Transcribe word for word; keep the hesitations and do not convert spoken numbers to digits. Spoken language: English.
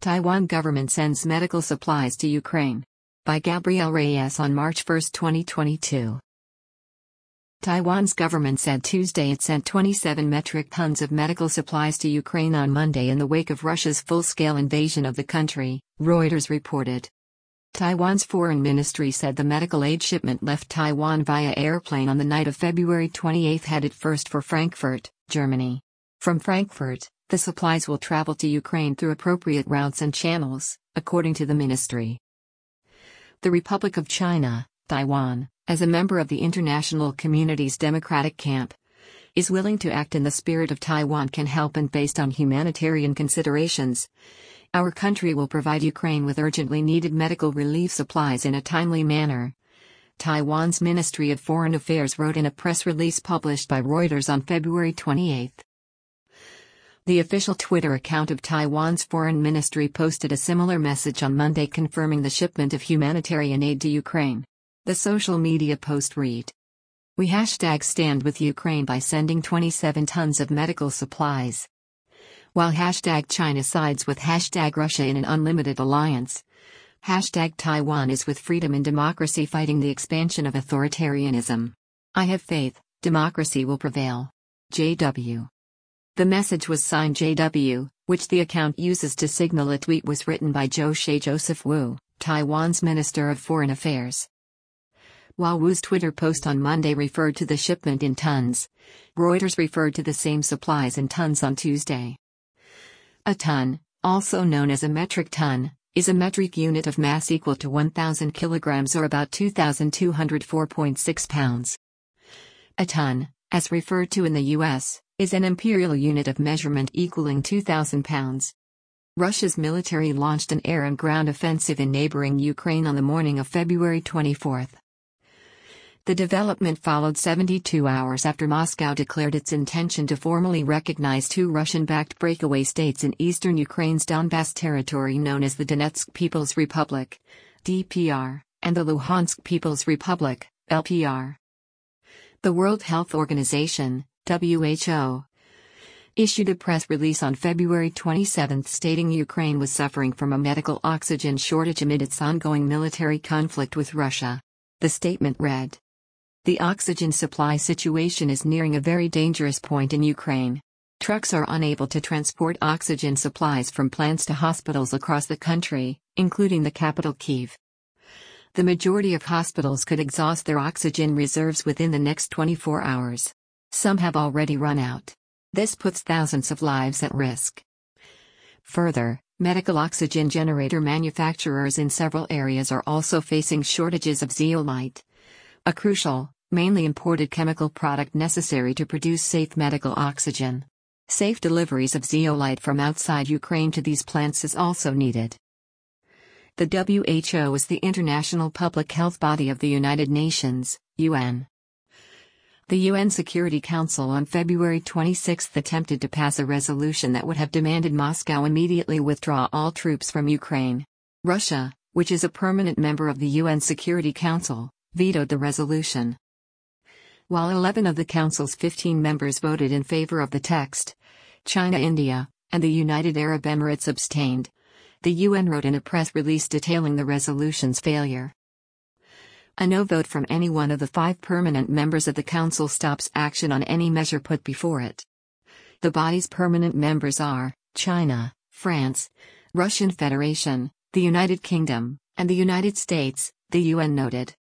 Taiwan government sends medical supplies to Ukraine. By Gabrielle Reyes on March first, twenty twenty-two. Taiwan's government said Tuesday it sent twenty-seven metric tons of medical supplies to Ukraine on Monday in the wake of Russia's full-scale invasion of the country, Reuters reported. Taiwan's foreign ministry said the medical aid shipment left Taiwan via airplane on the night of February twenty-eighth, headed first for Frankfurt, Germany. From Frankfurt, the supplies will travel to Ukraine through appropriate routes and channels, according to the ministry. The Republic of China, Taiwan, as a member of the international community's democratic camp, is willing to act in the spirit of Taiwan can help, and based on humanitarian considerations, our country will provide Ukraine with urgently needed medical relief supplies in a timely manner, Taiwan's Ministry of Foreign Affairs wrote in a press release published by Reuters on February twenty-eighth. The official Twitter account of Taiwan's foreign ministry posted a similar message on Monday confirming the shipment of humanitarian aid to Ukraine. The social media post read, "We hashtag stand with Ukraine by sending twenty-seven tons of medical supplies." While hashtag China sides with hashtag Russia in an unlimited alliance, hashtag Taiwan is with freedom and democracy fighting the expansion of authoritarianism. I have faith, democracy will prevail. J W The message was signed J W, which the account uses to signal a tweet was written by Zhou She Joseph Wu, Taiwan's Minister of Foreign Affairs. While Wu's Twitter post on Monday referred to the shipment in tons, Reuters referred to the same supplies in tons on Tuesday. A ton, also known as a metric ton, is a metric unit of mass equal to one thousand kilograms or about two thousand two hundred four point six pounds. A ton, as referred to in the U S, is an imperial unit of measurement equaling two thousand pounds. Russia's military launched an air and ground offensive in neighboring Ukraine on the morning of February twenty-fourth. The development followed seventy-two hours after Moscow declared its intention to formally recognize two Russian-backed breakaway states in eastern Ukraine's Donbas territory known as the Donetsk People's Republic, D P R, and the Luhansk People's Republic, L P R. The World Health Organization, W H O, issued a press release on February twenty-seventh stating Ukraine was suffering from a medical oxygen shortage amid its ongoing military conflict with Russia. The statement read, "The oxygen supply situation is nearing a very dangerous point in Ukraine. Trucks are unable to transport oxygen supplies from plants to hospitals across the country, including the capital Kyiv. The majority of hospitals could exhaust their oxygen reserves within the next twenty-four hours. Some have already run out. This puts thousands of lives at risk." Further, medical oxygen generator manufacturers in several areas are also facing shortages of zeolite, a crucial, mainly imported chemical product necessary to produce safe medical oxygen. Safe deliveries of zeolite from outside Ukraine to these plants is also needed. The W H O is the international public health body of the United Nations, U N. The U N Security Council on February twenty-sixth attempted to pass a resolution that would have demanded Moscow immediately withdraw all troops from Ukraine. Russia, which is a permanent member of the U N Security Council, vetoed the resolution. While eleven of the Council's fifteen members voted in favor of the text, China, India, and the United Arab Emirates abstained. The U N wrote in a press release detailing the resolution's failure. A no vote from any one of the five permanent members of the Council stops action on any measure put before it. The body's permanent members are China, France, Russian Federation, the United Kingdom, and the United States, the U N noted.